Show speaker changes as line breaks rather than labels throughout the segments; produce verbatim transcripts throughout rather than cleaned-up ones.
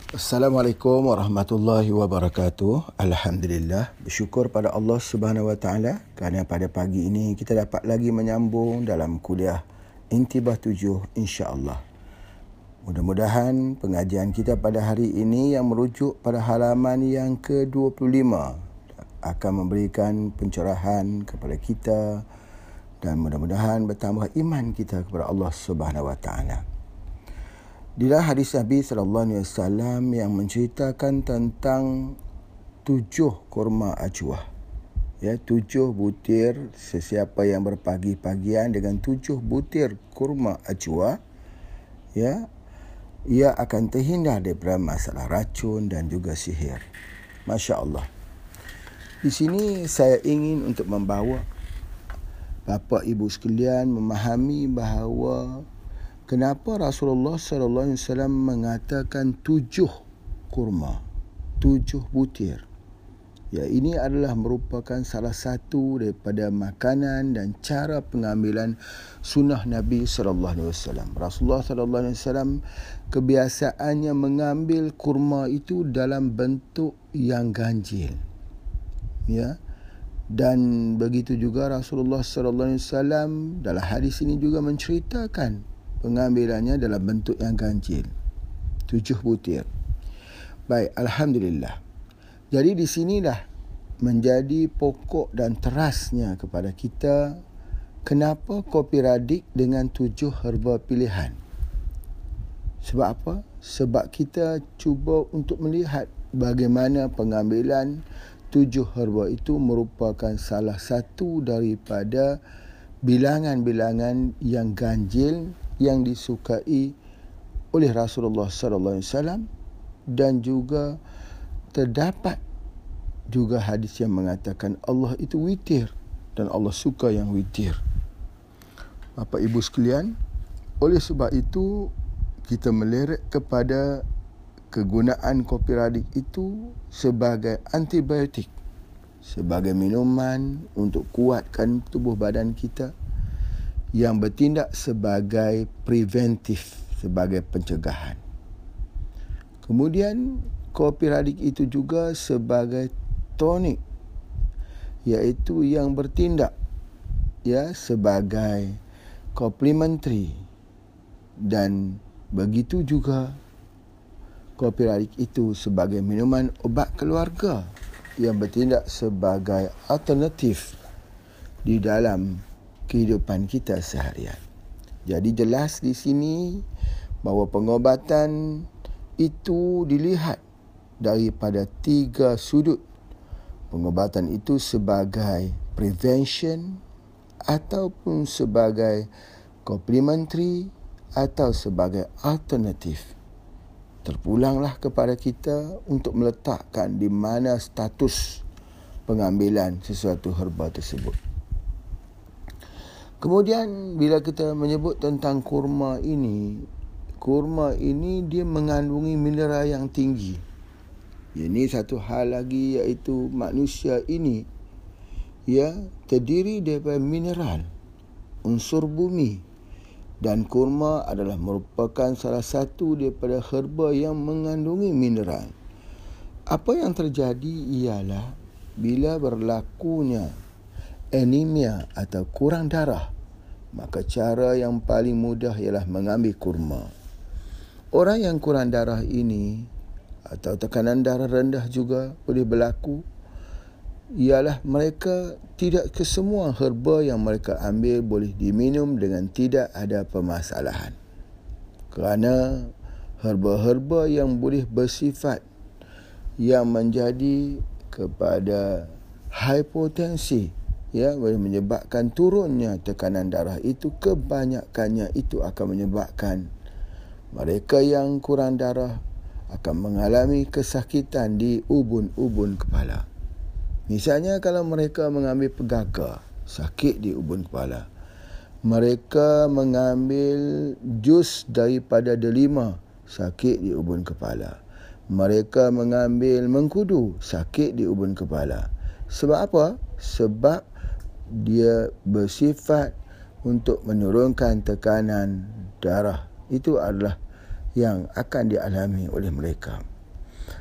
Assalamualaikum warahmatullahi wabarakatuh. Alhamdulillah, bersyukur pada Allah Subhanahu Wa Taala kerana pada pagi ini kita dapat lagi menyambung dalam kuliah Intibah tujuh insya-Allah. Mudah-mudahan pengajian kita pada hari ini yang merujuk pada halaman yang ke dua puluh lima akan memberikan pencerahan kepada kita dan mudah-mudahan bertambah iman kita kepada Allah Subhanahu Wa Taala. Inilah hadis Nabi sallallahu alaihi wasallam yang menceritakan tentang tujuh kurma ajwah. Ya, tujuh butir, sesiapa yang berpagi-pagian dengan tujuh butir kurma ajwah, ya, ia akan terhindar daripada masalah racun dan juga sihir. Masya Allah. Di sini saya ingin untuk membawa bapa ibu sekalian memahami bahawa kenapa Rasulullah sallallahu alaihi wasallam mengatakan tujuh kurma, tujuh butir. Ya, ini adalah merupakan salah satu daripada makanan dan cara pengambilan sunnah Nabi sallallahu alaihi wasallam. Rasulullah sallallahu alaihi wasallam kebiasaannya mengambil kurma itu dalam bentuk yang ganjil. Ya. Dan begitu juga Rasulullah sallallahu alaihi wasallam dalam hadis ini juga menceritakan pengambilannya dalam bentuk yang ganjil. Tujuh butir. Baik, Alhamdulillah. Jadi di sinilah menjadi pokok dan terasnya kepada kita kenapa kopi radik dengan tujuh herba pilihan. Sebab apa? Sebab kita cuba untuk melihat bagaimana pengambilan tujuh herba itu merupakan salah satu daripada bilangan-bilangan yang ganjil yang disukai oleh Rasulullah sallallahu alaihi wasallam dan juga terdapat juga hadis yang mengatakan Allah itu witir dan Allah suka yang witir. Bapak ibu sekalian, oleh sebab itu kita melirik kepada kegunaan kopi radik itu sebagai antibiotik, sebagai minuman untuk kuatkan tubuh badan kita, yang bertindak sebagai preventif, sebagai pencegahan. Kemudian kopi radik itu juga sebagai tonik, iaitu yang bertindak ya sebagai complementary, dan begitu juga kopi radik itu sebagai minuman ubat keluarga yang bertindak sebagai alternatif di dalam kehidupan kita seharian. Jadi jelas di sini bahawa pengobatan itu dilihat daripada tiga sudut. Pengobatan itu sebagai prevention ataupun sebagai complementary atau sebagai alternatif. Terpulanglah kepada kita untuk meletakkan di mana status pengambilan sesuatu herba tersebut. Kemudian bila kita menyebut tentang kurma ini, kurma ini dia mengandungi mineral yang tinggi. Ini satu hal lagi, iaitu manusia ini ya terdiri daripada mineral, unsur bumi, dan kurma adalah merupakan salah satu daripada herba yang mengandungi mineral. Apa yang terjadi ialah bila berlakunya anemia atau kurang darah, maka cara yang paling mudah ialah mengambil kurma. Orang yang kurang darah ini atau tekanan darah rendah juga boleh berlaku, ialah mereka tidak kesemua herba yang mereka ambil boleh diminum dengan tidak ada permasalahan. Kerana herba-herba yang boleh bersifat yang menjadi kepada hipotensi, ya, boleh menyebabkan turunnya tekanan darah itu, kebanyakannya itu akan menyebabkan mereka yang kurang darah akan mengalami kesakitan di ubun-ubun kepala. Misalnya kalau mereka mengambil pegaga, sakit di ubun kepala. Mereka mengambil jus daripada delima, sakit di ubun kepala. Mereka mengambil mengkudu, sakit di ubun kepala. Sebab apa? Sebab dia bersifat untuk menurunkan tekanan darah. Itu adalah yang akan dialami oleh mereka.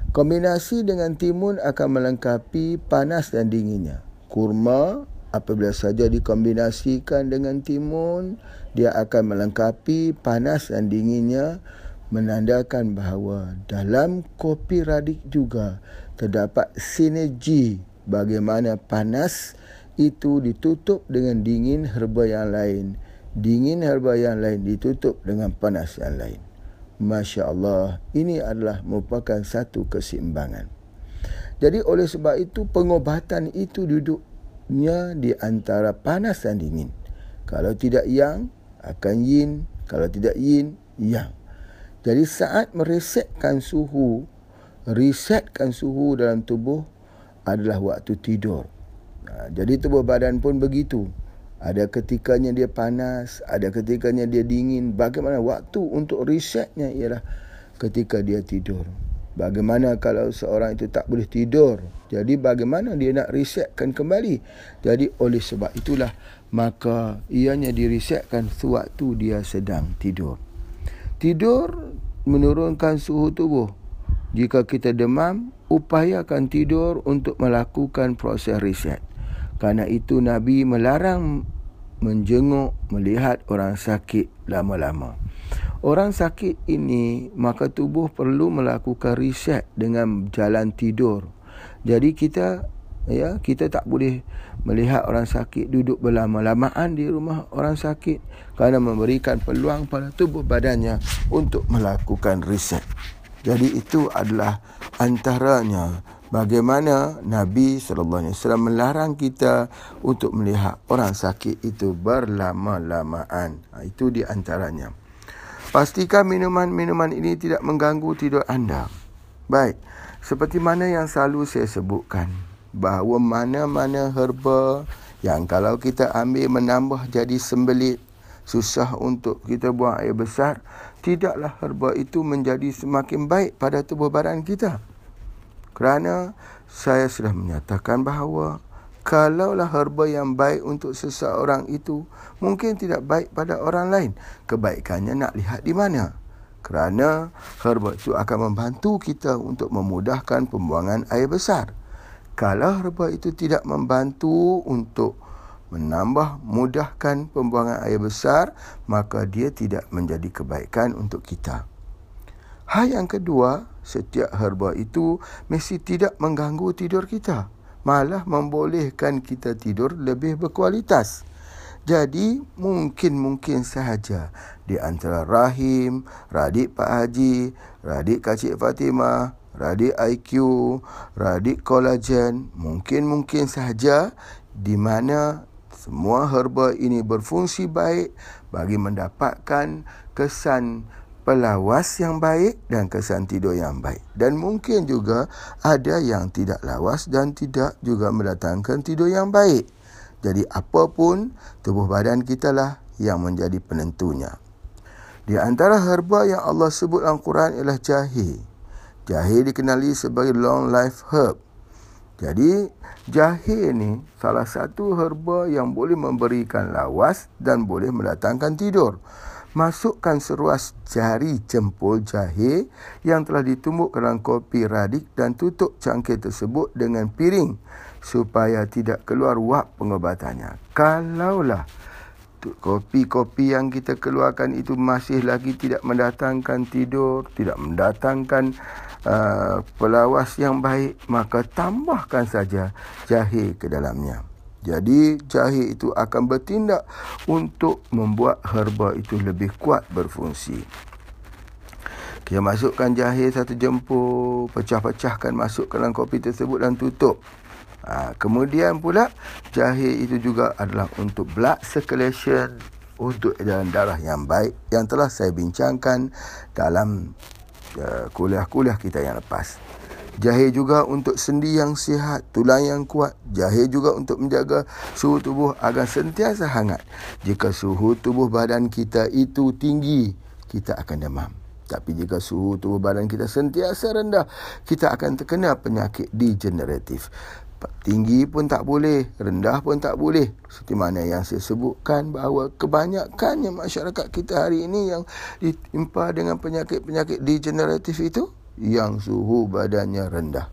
Kombinasi dengan timun akan melengkapi panas dan dinginnya. Kurma apabila saja dikombinasikan dengan timun, dia akan melengkapi panas dan dinginnya, menandakan bahawa dalam kopi radik juga terdapat sinergi bagaimana panas itu ditutup dengan dingin herba yang lain, dingin herba yang lain ditutup dengan panas yang lain. Masya Allah, ini adalah merupakan satu keseimbangan. Jadi oleh sebab itu pengobatan itu duduknya di antara panas dan dingin. Kalau tidak yang, akan yin. Kalau tidak yin, yang. Jadi saat meresetkan suhu, resetkan suhu dalam tubuh adalah waktu tidur. Nah, jadi tubuh badan pun begitu. Ada ketikanya dia panas, ada ketikanya dia dingin. Bagaimana waktu untuk resetnya ialah ketika dia tidur. Bagaimana kalau seorang itu tak boleh tidur? Jadi bagaimana dia nak resetkan kembali? Jadi oleh sebab itulah maka ianya diresetkan sewaktu dia sedang tidur. Tidur menurunkan suhu tubuh. Jika kita demam, upayakan tidur untuk melakukan proses reset. Karena itu Nabi melarang menjenguk, melihat orang sakit lama-lama. Orang sakit ini, maka tubuh perlu melakukan reset dengan jalan tidur. Jadi kita ya kita tak boleh melihat orang sakit duduk berlama-lamaan di rumah orang sakit, kerana memberikan peluang pada tubuh badannya untuk melakukan reset. Jadi itu adalah antaranya bagaimana Nabi sallallahu alaihi wasallam melarang kita untuk melihat orang sakit itu berlama-lamaan. Itu di antaranya. Pastikan minuman-minuman ini tidak mengganggu tidur anda. Baik, seperti mana yang selalu saya sebutkan, bahawa mana-mana herba yang kalau kita ambil menambah jadi sembelit, susah untuk kita buang air besar, tidaklah herba itu menjadi semakin baik pada tubuh badan kita. Kerana saya sudah menyatakan bahawa kalaulah herba yang baik untuk seseorang itu mungkin tidak baik pada orang lain, kebaikannya nak lihat di mana. Kerana herba itu akan membantu kita untuk memudahkan pembuangan air besar. Kalau herba itu tidak membantu untuk menambah mudahkan pembuangan air besar, maka dia tidak menjadi kebaikan untuk kita. Hal yang kedua, setiap herba itu mesti tidak mengganggu tidur kita, malah membolehkan kita tidur lebih berkualitas. Jadi mungkin-mungkin sahaja di antara rahim, radik Pak Haji, radik Kak Cik Fatimah, radik I Q, radik kolagen, mungkin-mungkin sahaja di mana semua herba ini berfungsi baik bagi mendapatkan kesan pelawas yang baik dan kesan tidur yang baik. Dan mungkin juga ada yang tidak lawas dan tidak juga mendatangkan tidur yang baik. Jadi apapun, tubuh badan kita lah yang menjadi penentunya. Di antara herba yang Allah sebut dalam Quran ialah jahe. Jahe dikenali sebagai long life herb. Jadi jahe ni salah satu herba yang boleh memberikan lawas dan boleh mendatangkan tidur. Masukkan seruas jari jempol jahe yang telah ditumbuk dalam kopi radik dan tutup cangkir tersebut dengan piring supaya tidak keluar wap pengobatannya. Kalaulah kopi-kopi yang kita keluarkan itu masih lagi tidak mendatangkan tidur, tidak mendatangkan uh, pelawas yang baik, maka tambahkan saja jahe ke dalamnya. Jadi jahe itu akan bertindak untuk membuat herba itu lebih kuat berfungsi. Kita masukkan jahe satu jempol, pecah-pecahkan masuk ke dalam kopi tersebut dan tutup. Ha, kemudian pula jahe itu juga adalah untuk blood circulation, untuk jalan darah yang baik yang telah saya bincangkan dalam uh, kuliah-kuliah kita yang lepas. Jahe juga untuk sendi yang sihat, tulang yang kuat. Jahe juga untuk menjaga suhu tubuh agar sentiasa hangat. Jika suhu tubuh badan kita itu tinggi, kita akan demam. Tapi jika suhu tubuh badan kita sentiasa rendah, kita akan terkena penyakit degeneratif. Tinggi pun tak boleh, rendah pun tak boleh. Seperti mana yang saya sebutkan bahawa kebanyakannya masyarakat kita hari ini yang ditimpa dengan penyakit-penyakit degeneratif itu yang suhu badannya rendah.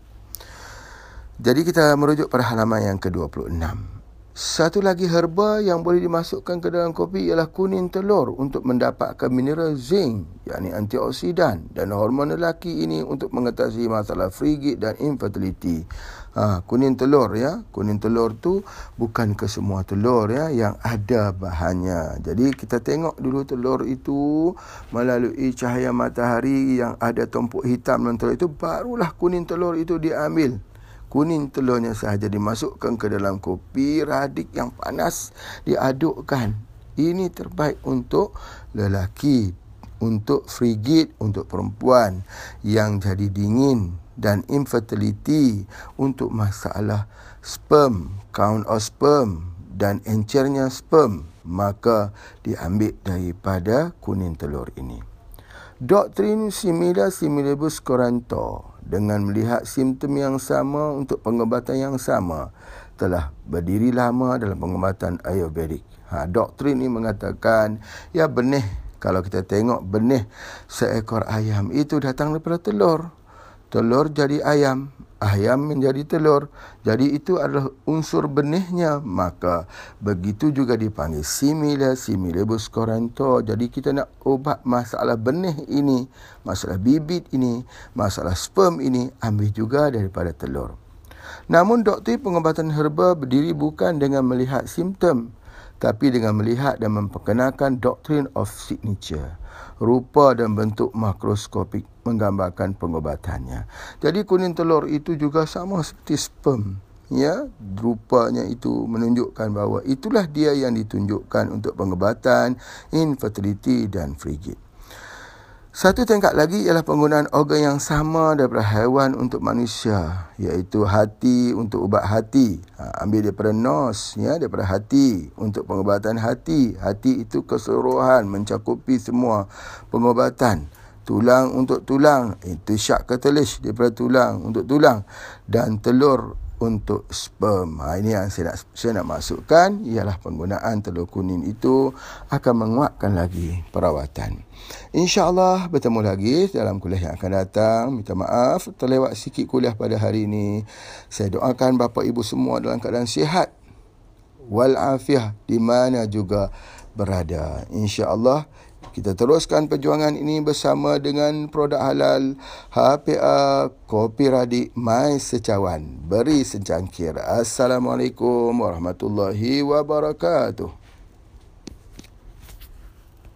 Jadi kita merujuk pada halaman yang ke dua puluh enam. Satu lagi herba yang boleh dimasukkan ke dalam kopi ialah kuning telur untuk mendapatkan mineral zinc, yakni antioksidan, dan hormon lelaki ini untuk mengatasi masalah frigid dan infertility. Ha, kuning telur ya, kuning telur tu bukan ke semua telur ya yang ada bahannya. Jadi kita tengok dulu telur itu melalui cahaya matahari yang ada tumpuk hitam dalam telur itu, barulah kuning telur itu diambil. Kuning telurnya sahaja dimasukkan ke dalam kopi radik yang panas, diadukkan. Ini terbaik untuk lelaki, untuk frigid, untuk perempuan yang jadi dingin, dan infertility, untuk masalah sperm, count of sperm dan encernya sperm, maka diambil daripada kuning telur ini. Doktrin simila similibus curanto, dengan melihat simptom yang sama untuk pengobatan yang sama, telah berdiri lama dalam pengobatan Ayurvedik. Ha, doktrin ini mengatakan, ya benih, kalau kita tengok benih seekor ayam itu datang daripada telur. Telur jadi ayam, ayam menjadi telur. Jadi itu adalah unsur benihnya. Maka begitu juga dipanggil simila similibus curanto. Jadi kita nak ubat masalah benih ini, masalah bibit ini, masalah sperm ini, ambil juga daripada telur. Namun doktrin pengobatan herba berdiri bukan dengan melihat simptom, tapi dengan melihat dan memperkenalkan doktrin of signature. Rupa dan bentuk makroskopik menggambarkan pengobatannya. Jadi kuning telur itu juga sama seperti sperm. Ya, rupanya itu menunjukkan bahawa itulah dia yang ditunjukkan untuk pengobatan infertility dan frigid. Satu tingkat lagi ialah penggunaan organ yang sama daripada haiwan untuk manusia, iaitu hati untuk ubat hati. Ha, ambil daripada nose, ya, daripada hati untuk pengobatan hati. Hati itu keseluruhan, mencakupi semua pengobatan. Tulang untuk tulang, itu syak catalyst daripada tulang untuk tulang, dan telur untuk sperm. Ha, ini yang saya nak, saya nak masukkan, ialah penggunaan telur kuning itu akan menguatkan lagi perawatan. InsyaAllah bertemu lagi dalam kuliah yang akan datang. Minta maaf terlewat sikit kuliah pada hari ini. Saya doakan bapa ibu semua dalam keadaan sihat walafiah di mana juga berada. InsyaAllah kita teruskan perjuangan ini bersama dengan produk halal H P A Kopi Radik My Secawan. Beri secangkir. Assalamualaikum warahmatullahi wabarakatuh.